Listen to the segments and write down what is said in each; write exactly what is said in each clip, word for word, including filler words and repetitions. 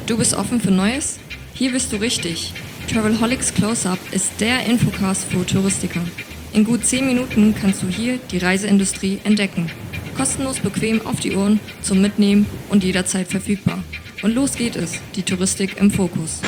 Du bist offen für Neues? Hier bist du richtig. Travelholics Close-Up ist der Infocast für Touristiker. In gut zehn Minuten kannst du hier die Reiseindustrie entdecken. Kostenlos bequem auf die Ohren, zum Mitnehmen und jederzeit verfügbar. Und los geht es, die Touristik im Fokus.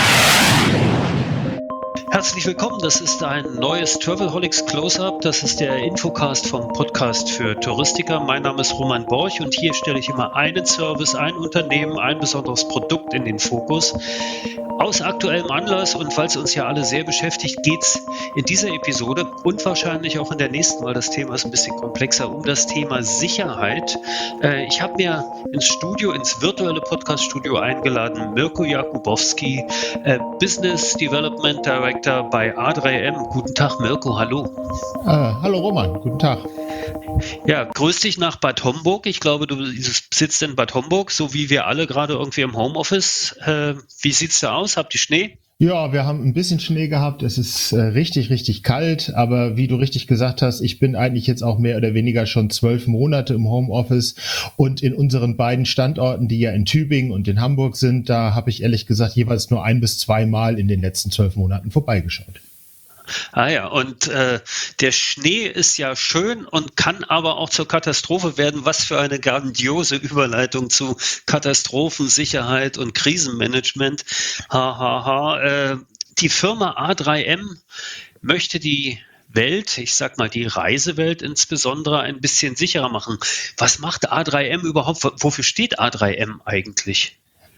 Herzlich willkommen, das ist ein neues Travelholics Close-Up, das ist der Infocast vom Podcast für Touristiker. Mein Name ist Roman Borch und hier stelle ich immer einen Service, ein Unternehmen, ein besonderes Produkt in den Fokus. Aus aktuellem Anlass und weil es uns ja alle sehr beschäftigt, geht es in dieser Episode und wahrscheinlich auch in der nächsten, weil das Thema ist ein bisschen komplexer, um das Thema Sicherheit. Äh, ich habe mir ins Studio, ins virtuelle Podcast-Studio eingeladen, Mirko Jakubowski, äh, Business Development Director bei A drei M. Guten Tag, Mirko, hallo. Äh, hallo Roman, guten Tag. Ja, grüß dich nach Bad Homburg. Ich glaube, du sitzt in Bad Homburg, so wie wir alle gerade irgendwie im Homeoffice. Äh, wie sieht's da aus? Habt ihr Schnee? Ja, wir haben ein bisschen Schnee gehabt. Es ist äh, richtig, richtig kalt. Aber wie du richtig gesagt hast, ich bin eigentlich jetzt auch mehr oder weniger schon zwölf Monate im Homeoffice. Und in unseren beiden Standorten, die ja in Tübingen und in Hamburg sind, da habe ich ehrlich gesagt jeweils nur ein bis zwei Mal in den letzten zwölf Monaten vorbeigeschaut. Ah ja, und äh, der Schnee ist ja schön und kann aber auch zur Katastrophe werden. Was für eine grandiose Überleitung zu Katastrophensicherheit und Krisenmanagement. Ha, ha, ha. Äh, die Firma A drei M möchte die Welt, ich sag mal die Reisewelt insbesondere, ein bisschen sicherer machen. Was macht A drei M überhaupt? Wofür steht A drei M eigentlich?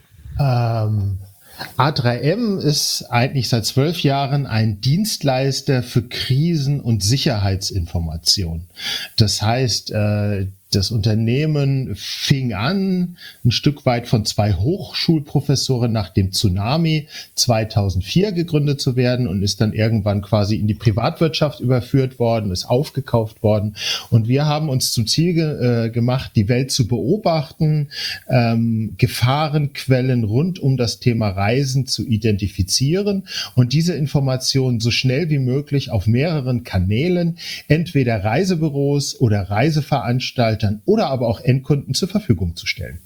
Ähm... A drei M ist eigentlich seit zwölf Jahren ein Dienstleister für Krisen- und Sicherheitsinformation. Das heißt, äh, das Unternehmen fing an, ein Stück weit von zwei Hochschulprofessoren nach dem Tsunami zweitausendvier gegründet zu werden und ist dann irgendwann quasi in die Privatwirtschaft überführt worden, ist aufgekauft worden. Und wir haben uns zum Ziel ge- äh, gemacht, die Welt zu beobachten, ähm, Gefahrenquellen rund um das Thema Reisen zu identifizieren und diese Informationen so schnell wie möglich auf mehreren Kanälen, entweder Reisebüros oder Reiseveranstalter oder aber auch Endkunden zur Verfügung zu stellen.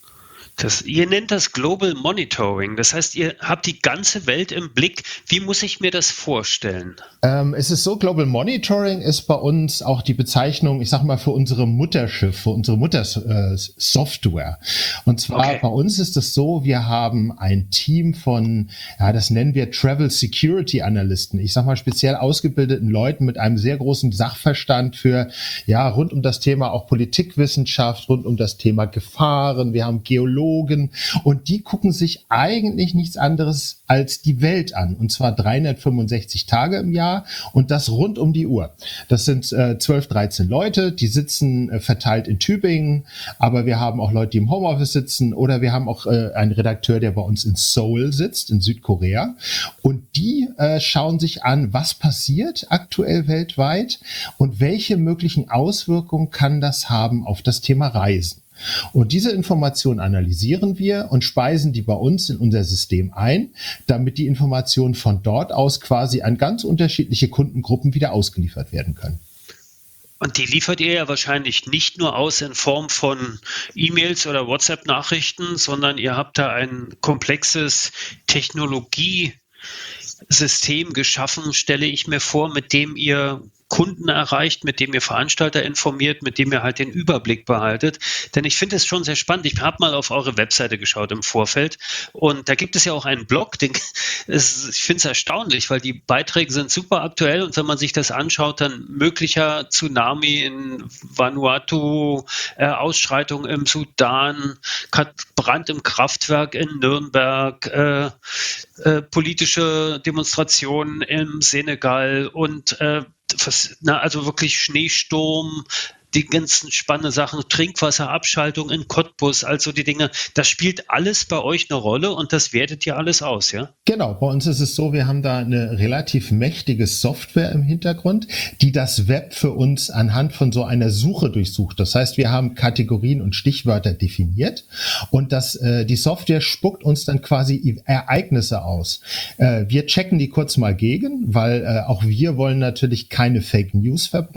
Das, ihr nennt das Global Monitoring. Das heißt, ihr habt die ganze Welt im Blick. Wie muss ich mir das vorstellen? Ähm, es ist so, Global Monitoring ist bei uns auch die Bezeichnung, ich sag mal, für unsere Mutterschiff, für unsere Muttersoftware. Und zwar okay. Bei uns ist es so, wir haben ein Team von, ja, das nennen wir Travel Security Analysten. Ich sag mal, speziell ausgebildeten Leuten mit einem sehr großen Sachverstand für, ja, rund um das Thema auch Politikwissenschaft, rund um das Thema Gefahren. Wir haben Geologen. Und die gucken sich eigentlich nichts anderes als die Welt an. Und zwar dreihundertfünfundsechzig Tage im Jahr und das rund um die Uhr. Das sind äh, zwölf, dreizehn Leute, die sitzen äh, verteilt in Tübingen. Aber wir haben auch Leute, die im Homeoffice sitzen. Oder wir haben auch äh, einen Redakteur, der bei uns in Seoul sitzt, in Südkorea. Und die äh, schauen sich an, was passiert aktuell weltweit und welche möglichen Auswirkungen kann das haben auf das Thema Reisen. Und diese Informationen analysieren wir und speisen die bei uns in unser System ein, damit die Informationen von dort aus quasi an ganz unterschiedliche Kundengruppen wieder ausgeliefert werden können. Und die liefert ihr ja wahrscheinlich nicht nur aus in Form von E-Mails oder WhatsApp-Nachrichten, sondern ihr habt da ein komplexes Technologiesystem geschaffen, stelle ich mir vor, mit dem ihr Kunden erreicht, mit dem ihr Veranstalter informiert, mit dem ihr halt den Überblick behaltet. Denn ich finde es schon sehr spannend. Ich habe mal auf eure Webseite geschaut im Vorfeld und da gibt es ja auch einen Blog. Den, es, ich finde es erstaunlich, weil die Beiträge sind super aktuell und wenn man sich das anschaut, dann möglicher Tsunami in Vanuatu, äh, Ausschreitung im Sudan, Brand im Kraftwerk in Nürnberg, äh, äh, politische Demonstrationen im Senegal und äh, Was, na, also wirklich Schneesturm, die ganzen spannenden Sachen, Trinkwasserabschaltung in Cottbus, also die Dinge, das spielt alles bei euch eine Rolle und das wertet ihr alles aus, ja? Genau, bei uns ist es so, wir haben da eine relativ mächtige Software im Hintergrund, die das Web für uns anhand von so einer Suche durchsucht. Das heißt, wir haben Kategorien und Stichwörter definiert und das, äh, die Software spuckt uns dann quasi Ereignisse aus. Äh, wir checken die kurz mal gegen, weil äh, auch wir wollen natürlich keine Fake News verbreiten.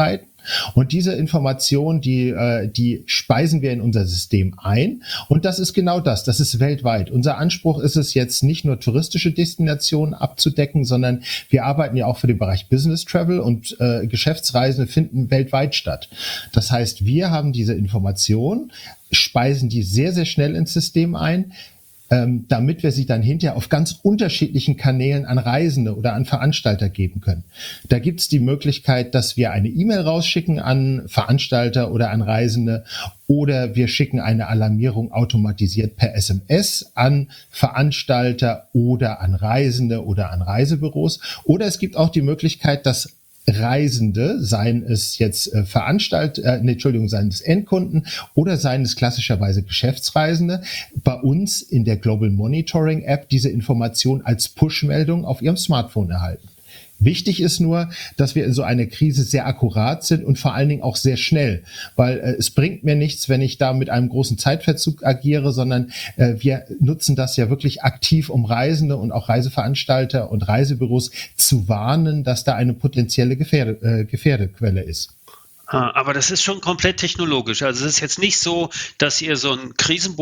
Und diese Information, die, äh, die speisen wir in unser System ein. Und das ist genau das. Das ist weltweit. Unser Anspruch ist es jetzt nicht nur touristische Destinationen abzudecken, sondern wir arbeiten ja auch für den Bereich Business Travel und äh, Geschäftsreisen finden weltweit statt. Das heißt, wir haben diese Information, speisen die sehr, sehr schnell ins System ein, ähm, damit wir sie dann hinterher auf ganz unterschiedlichen Kanälen an Reisende oder an Veranstalter geben können. Da gibt es die Möglichkeit, dass wir eine E-Mail rausschicken an Veranstalter oder an Reisende, oder wir schicken eine Alarmierung automatisiert per S M S an Veranstalter oder an Reisende oder an Reisebüros. Oder es gibt auch die Möglichkeit, dass Reisende, seien es jetzt äh, Veranstalt, äh, nee, Entschuldigung, seien es Endkunden oder seien es klassischerweise Geschäftsreisende, bei uns in der Global Monitoring App diese Information als Push-Meldung auf ihrem Smartphone erhalten. Wichtig ist nur, dass wir in so einer Krise sehr akkurat sind und vor allen Dingen auch sehr schnell, weil äh, es bringt mir nichts, wenn ich da mit einem großen Zeitverzug agiere, sondern äh, wir nutzen das ja wirklich aktiv, um Reisende und auch Reiseveranstalter und Reisebüros zu warnen, dass da eine potenzielle Gefährde, äh, Gefährdequelle ist. Aber das ist schon komplett technologisch. Also es ist jetzt nicht so, dass ihr so ein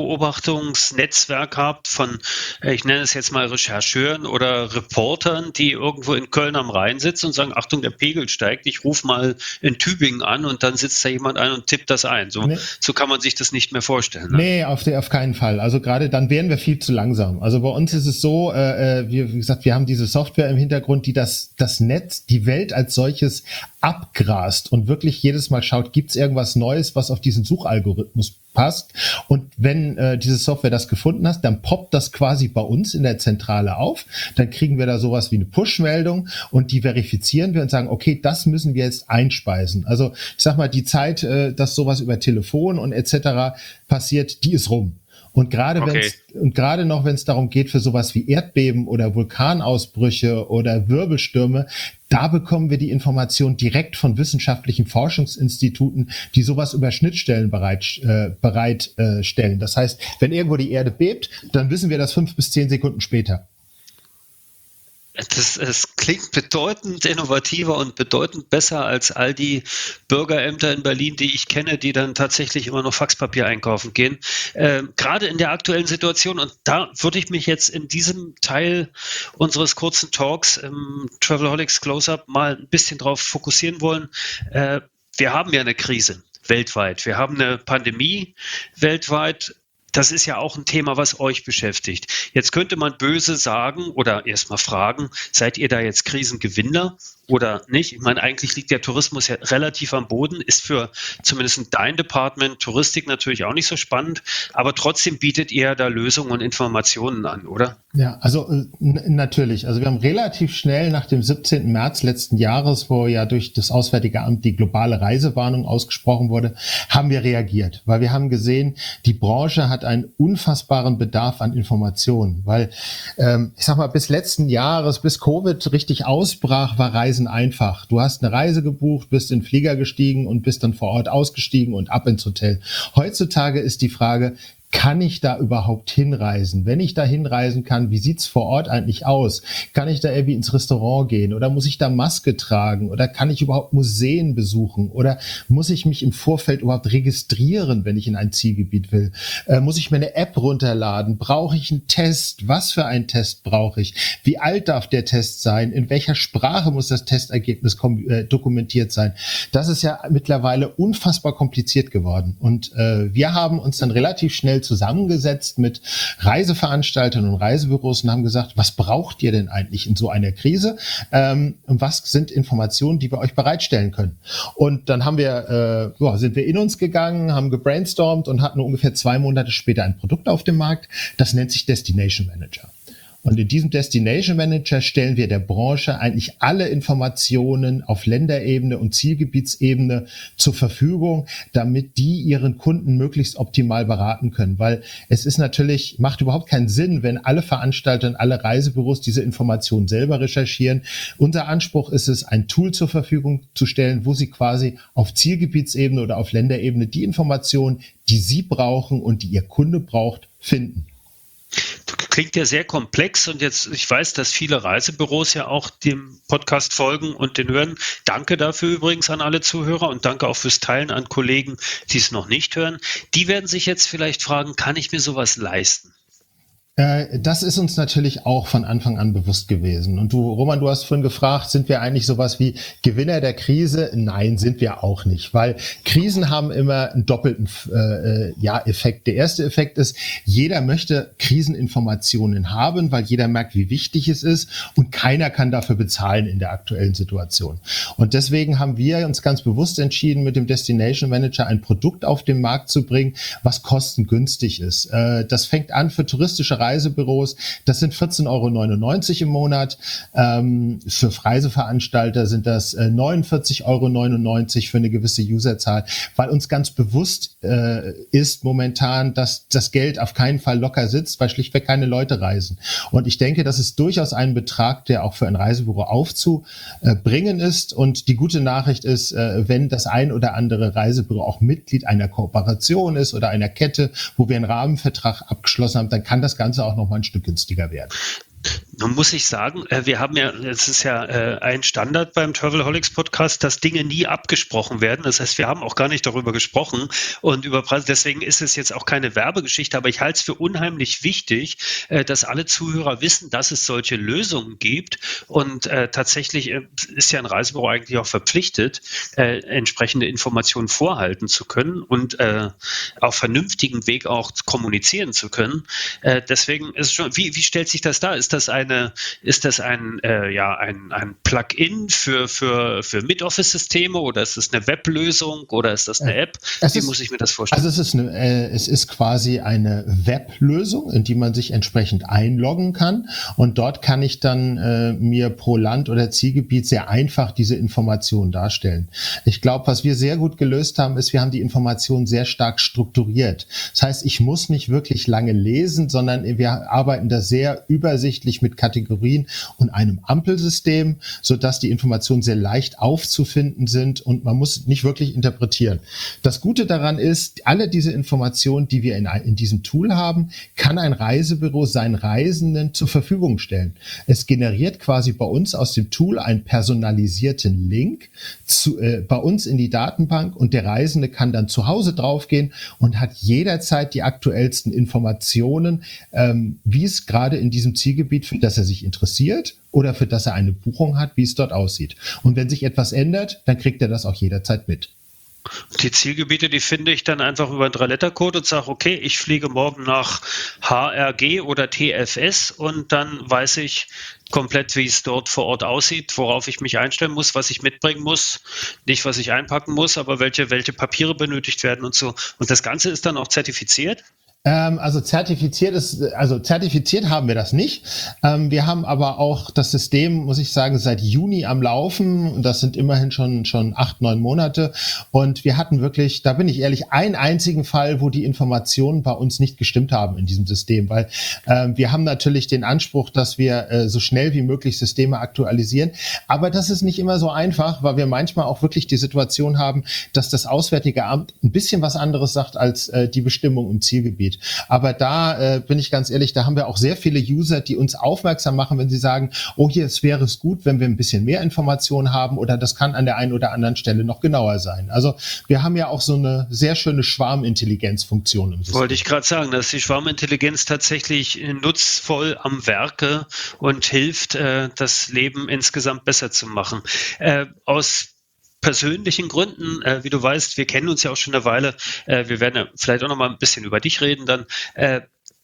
Krisenbeobachtungsnetzwerk habt von, ich nenne es jetzt mal Rechercheuren oder Reportern, die irgendwo in Köln am Rhein sitzen und sagen, Achtung, der Pegel steigt, ich rufe mal in Tübingen an und dann sitzt da jemand ein und tippt das ein. So, nee. so kann man sich das nicht mehr vorstellen. Ne? Nee, auf, der, auf keinen Fall. Also gerade dann wären wir viel zu langsam. Also bei uns ist es so, äh, wie, wie gesagt, wir haben diese Software im Hintergrund, die das, das Netz, die Welt als solches abgrast und wirklich jedes Mal schaut, gibt es irgendwas Neues, was auf diesen Suchalgorithmus passt. Und wenn äh, diese Software das gefunden hat, dann poppt das quasi bei uns in der Zentrale auf. Dann kriegen wir da sowas wie eine Push-Meldung und die verifizieren wir und sagen, okay, das müssen wir jetzt einspeisen. Also ich sag mal, die Zeit, äh, dass sowas über Telefon und et cetera passiert, die ist rum. Und gerade okay. wenn's, und gerade noch, wenn es darum geht für sowas wie Erdbeben oder Vulkanausbrüche oder Wirbelstürme, da bekommen wir die Information direkt von wissenschaftlichen Forschungsinstituten, die sowas über Schnittstellen bereit, äh, bereitstellen. Das heißt, wenn irgendwo die Erde bebt, dann wissen wir das fünf bis zehn Sekunden später. Das, es klingt bedeutend innovativer und bedeutend besser als all die Bürgerämter in Berlin, die ich kenne, die dann tatsächlich immer noch Faxpapier einkaufen gehen. Äh, gerade in der aktuellen Situation, und da würde ich mich jetzt in diesem Teil unseres kurzen Talks im Travelholics Close-Up mal ein bisschen drauf fokussieren wollen. Äh, wir haben ja eine Krise weltweit. Wir haben eine Pandemie weltweit. Das ist ja auch ein Thema, was euch beschäftigt. Jetzt könnte man böse sagen oder erstmal fragen, seid ihr da jetzt Krisengewinner oder nicht? Ich meine, eigentlich liegt der Tourismus ja relativ am Boden, ist für zumindest dein Department Touristik natürlich auch nicht so spannend, aber trotzdem bietet ihr da Lösungen und Informationen an, oder? Ja, also n- natürlich. Also wir haben relativ schnell nach dem siebzehnten März letzten Jahres, wo ja durch das Auswärtige Amt die globale Reisewarnung ausgesprochen wurde, haben wir reagiert, weil wir haben gesehen, die Branche hat einen unfassbaren Bedarf an Informationen, weil ähm, ich sag mal, bis letzten Jahres, bis Covid richtig ausbrach, war Reisen einfach. Du hast eine Reise gebucht, bist in den Flieger gestiegen und bist dann vor Ort ausgestiegen und ab ins Hotel. Heutzutage ist die Frage, kann ich da überhaupt hinreisen? Wenn ich da hinreisen kann, wie sieht's vor Ort eigentlich aus? Kann ich da irgendwie ins Restaurant gehen oder muss ich da Maske tragen oder kann ich überhaupt Museen besuchen oder muss ich mich im Vorfeld überhaupt registrieren, wenn ich in ein Zielgebiet will? Äh, muss ich mir eine App runterladen? Brauche ich einen Test? Was für einen Test brauche ich? Wie alt darf der Test sein? In welcher Sprache muss das Testergebnis kom- äh, dokumentiert sein? Das ist ja mittlerweile unfassbar kompliziert geworden und äh, wir haben uns dann relativ schnell zusammengesetzt mit Reiseveranstaltern und Reisebüros und haben gesagt, was braucht ihr denn eigentlich in so einer Krise? Ähm, und was sind Informationen, die wir euch bereitstellen können? Und dann haben wir, äh, ja, sind wir in uns gegangen, haben gebrainstormt und hatten ungefähr zwei Monate später ein Produkt auf dem Markt. Das nennt sich Destination Manager. Und in diesem Destination Manager stellen wir der Branche eigentlich alle Informationen auf Länderebene und Zielgebietsebene zur Verfügung, damit die ihren Kunden möglichst optimal beraten können. Weil es ist natürlich, macht überhaupt keinen Sinn, wenn alle Veranstalter und alle Reisebüros diese Informationen selber recherchieren. Unser Anspruch ist es, ein Tool zur Verfügung zu stellen, wo sie quasi auf Zielgebietsebene oder auf Länderebene die Informationen, die sie brauchen und die ihr Kunde braucht, finden. klingt ja sehr komplex und jetzt, ich weiß, dass viele Reisebüros ja auch dem Podcast folgen und den hören. Danke dafür übrigens an alle Zuhörer und danke auch fürs Teilen an Kollegen, die es noch nicht hören. Die werden sich jetzt vielleicht fragen, kann ich mir sowas leisten? Das ist uns natürlich auch von Anfang an bewusst gewesen. Und du, Roman, du hast vorhin gefragt, sind wir eigentlich sowas wie Gewinner der Krise? Nein, sind wir auch nicht, weil Krisen haben immer einen doppelten äh, ja, Effekt. Der erste Effekt ist, jeder möchte Kriseninformationen haben, weil jeder merkt, wie wichtig es ist und keiner kann dafür bezahlen in der aktuellen Situation. Und deswegen haben wir uns ganz bewusst entschieden, mit dem Destination Manager ein Produkt auf den Markt zu bringen, was kostengünstig ist. Äh, das fängt an für touristische Reisebüros, das sind vierzehn Euro neunundneunzig im Monat. Ähm, für Reiseveranstalter sind das äh, neunundvierzig Euro neunundneunzig für eine gewisse Userzahl, weil uns ganz bewusst äh, ist momentan, dass das Geld auf keinen Fall locker sitzt, weil schlichtweg keine Leute reisen. Und ich denke, das ist durchaus ein Betrag, der auch für ein Reisebüro aufzubringen ist. Und die gute Nachricht ist, äh, wenn das ein oder andere Reisebüro auch Mitglied einer Kooperation ist oder einer Kette, wo wir einen Rahmenvertrag abgeschlossen haben, dann kann das Ganze auch noch mal ein Stück günstiger werden. Nun muss ich sagen, wir haben ja, es ist ja ein Standard beim Travelholics Podcast, dass Dinge nie abgesprochen werden. Das heißt, wir haben auch gar nicht darüber gesprochen und über Preise. Deswegen ist es jetzt auch keine Werbegeschichte, aber ich halte es für unheimlich wichtig, dass alle Zuhörer wissen, dass es solche Lösungen gibt. Und äh, tatsächlich ist ja ein Reisebüro eigentlich auch verpflichtet, äh, entsprechende Informationen vorhalten zu können und äh, auf vernünftigem Weg auch kommunizieren zu können. Äh, deswegen ist es schon, wie, wie stellt sich das dar? Ist das eine, ist das ein, äh, ja, ein, ein Plugin für, für, für Mid-Office-Systeme oder ist das eine Weblösung oder ist das eine App? Es Wie ist, muss ich mir das vorstellen? Also es ist, eine, äh, es ist quasi eine Weblösung, in die man sich entsprechend einloggen kann und dort kann ich dann äh, mir pro Land oder Zielgebiet sehr einfach diese Informationen darstellen. Ich glaube, was wir sehr gut gelöst haben, ist, wir haben die Informationen sehr stark strukturiert. Das heißt, ich muss nicht wirklich lange lesen, sondern wir arbeiten da sehr übersichtlich mit Kategorien und einem Ampelsystem, sodass die Informationen sehr leicht aufzufinden sind und man muss nicht wirklich interpretieren. Das Gute daran ist, alle diese Informationen, die wir in, in diesem Tool haben, kann ein Reisebüro seinen Reisenden zur Verfügung stellen. Es generiert quasi bei uns aus dem Tool einen personalisierten Link zu, äh, bei uns in die Datenbank und der Reisende kann dann zu Hause draufgehen und hat jederzeit die aktuellsten Informationen, ähm, wie es gerade in diesem Zielgebiet, für das er sich interessiert oder für das er eine Buchung hat, wie es dort aussieht. Und wenn sich etwas ändert, dann kriegt er das auch jederzeit mit. Die Zielgebiete, die finde ich dann einfach über einen Drei-Letter-Code und sage, okay, ich fliege morgen nach H R G oder T F S und dann weiß ich komplett, wie es dort vor Ort aussieht, worauf ich mich einstellen muss, was ich mitbringen muss, nicht was ich einpacken muss, aber welche, welche Papiere benötigt werden und so. Und das Ganze ist dann auch zertifiziert? Ähm, also zertifiziert ist, also zertifiziert haben wir das nicht. Ähm, wir haben aber auch das System, muss ich sagen, seit Juni am Laufen. Das sind immerhin schon schon acht, neun Monate. Und wir hatten wirklich, da bin ich ehrlich, einen einzigen Fall, wo die Informationen bei uns nicht gestimmt haben in diesem System, weil äh, wir haben natürlich den Anspruch, dass wir äh, so schnell wie möglich Systeme aktualisieren. Aber das ist nicht immer so einfach, weil wir manchmal auch wirklich die Situation haben, dass das Auswärtige Amt ein bisschen was anderes sagt als äh, die Bestimmung im Zielgebiet. Aber da äh, bin ich ganz ehrlich, da haben wir auch sehr viele User, die uns aufmerksam machen, wenn sie sagen, oh, hier, es wäre es gut, wenn wir ein bisschen mehr Informationen haben oder das kann an der einen oder anderen Stelle noch genauer sein. Also wir haben ja auch so eine sehr schöne Schwarmintelligenzfunktion im System. Wollte ich gerade sagen, dass die Schwarmintelligenz tatsächlich nutzvoll am Werke und hilft, äh, das Leben insgesamt besser zu machen. Äh, aus persönlichen Gründen, äh, wie du weißt, wir kennen uns ja auch schon eine Weile, äh, wir werden ja vielleicht auch noch mal ein bisschen über dich reden dann. Äh,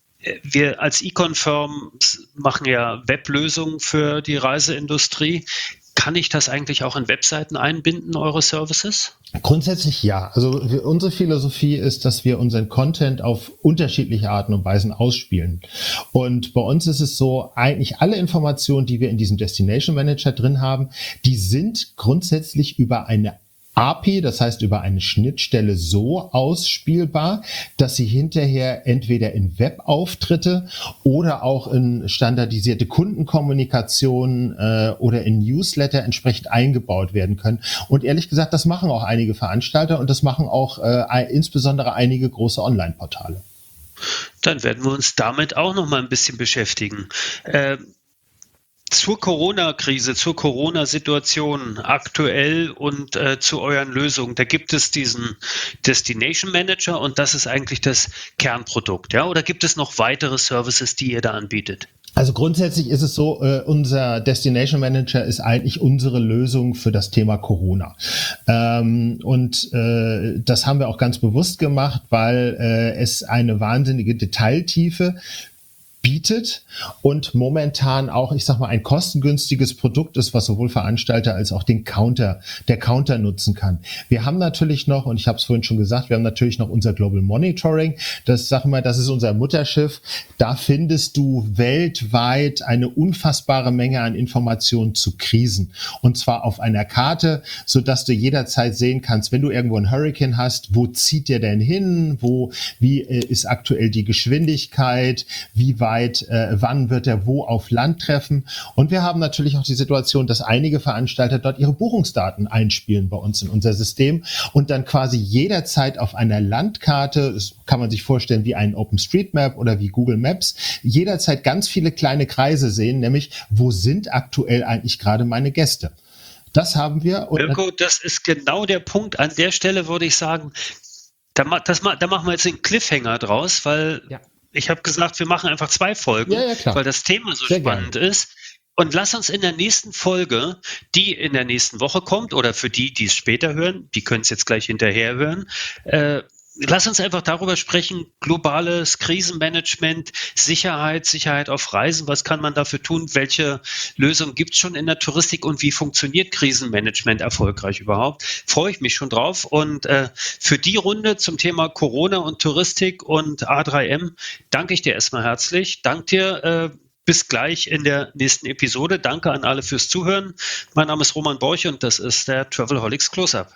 wir als Econ-Firm machen ja Weblösungen für die Reiseindustrie. Kann ich das eigentlich auch in Webseiten einbinden, eure Services? Grundsätzlich ja. Also wir, unsere Philosophie ist, dass wir unseren Content auf unterschiedliche Arten und Weisen ausspielen. Und bei uns ist es so, eigentlich alle Informationen, die wir in diesem Destination Manager drin haben, die sind grundsätzlich über eine A P I, das heißt über eine Schnittstelle so ausspielbar, dass sie hinterher entweder in Webauftritte oder auch in standardisierte Kundenkommunikation äh, oder in Newsletter entsprechend eingebaut werden können. Und ehrlich gesagt, das machen auch einige Veranstalter und das machen auch äh, insbesondere einige große Online-Portale. Dann werden wir uns damit auch noch mal ein bisschen beschäftigen. Äh, zur Corona-Krise, zur Corona-Situation aktuell und äh, zu euren Lösungen, da gibt es diesen Destination Manager und das ist eigentlich das Kernprodukt, ja? Oder gibt es noch weitere Services, die ihr da anbietet? Also grundsätzlich ist es so, äh, unser Destination Manager ist eigentlich unsere Lösung für das Thema Corona. Ähm, und äh, das haben wir auch ganz bewusst gemacht, weil äh, es eine wahnsinnige Detailtiefe bietet und momentan auch, ich sag mal, ein kostengünstiges Produkt ist, was sowohl Veranstalter als auch den Counter, der Counter nutzen kann. Wir haben natürlich noch, und ich habe es vorhin schon gesagt, wir haben natürlich noch unser Global Monitoring. Das, sag mal, das ist unser Mutterschiff. Da findest du weltweit eine unfassbare Menge an Informationen zu Krisen. Und zwar auf einer Karte, sodass du jederzeit sehen kannst, wenn du irgendwo einen Hurricane hast, wo zieht der denn hin? Wo, wie äh, ist aktuell die Geschwindigkeit? Wie weit Weit, äh, wann wird er wo auf Land treffen? Und wir haben natürlich auch die Situation, dass einige Veranstalter dort ihre Buchungsdaten einspielen bei uns in unser System und dann quasi jederzeit auf einer Landkarte, das kann man sich vorstellen wie ein OpenStreetMap oder wie Google Maps, jederzeit ganz viele kleine Kreise sehen, nämlich wo sind aktuell eigentlich gerade meine Gäste? Das haben wir. Und Mirko, das ist genau der Punkt. An der Stelle würde ich sagen, da, das, da machen wir jetzt den Cliffhanger draus, weil ja. Ich habe gesagt, wir machen einfach zwei Folgen, ja, ja, weil das Thema so Sehr spannend gerne. ist. Und lass uns in der nächsten Folge, die in der nächsten Woche kommt, oder für die, die es später hören, die können es jetzt gleich hinterher hören, äh, lass uns einfach darüber sprechen, globales Krisenmanagement, Sicherheit, Sicherheit auf Reisen, was kann man dafür tun, welche Lösungen gibt es schon in der Touristik und wie funktioniert Krisenmanagement erfolgreich überhaupt? Freue ich mich schon drauf und äh, für die Runde zum Thema Corona und Touristik und A drei M danke ich dir erstmal herzlich, danke dir, äh, bis gleich in der nächsten Episode. Danke an alle fürs Zuhören. Mein Name ist Roman Borch und das ist der Travelholics Close-Up.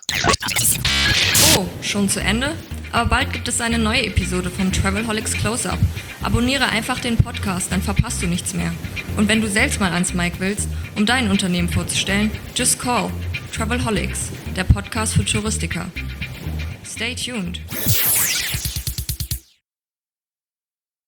Oh, schon zu Ende? Aber bald gibt es eine neue Episode vom Travelholics Close-Up. Abonniere einfach den Podcast, dann verpasst du nichts mehr. Und wenn du selbst mal ans Mic willst, um dein Unternehmen vorzustellen, just call Travelholics, der Podcast für Touristiker. Stay tuned.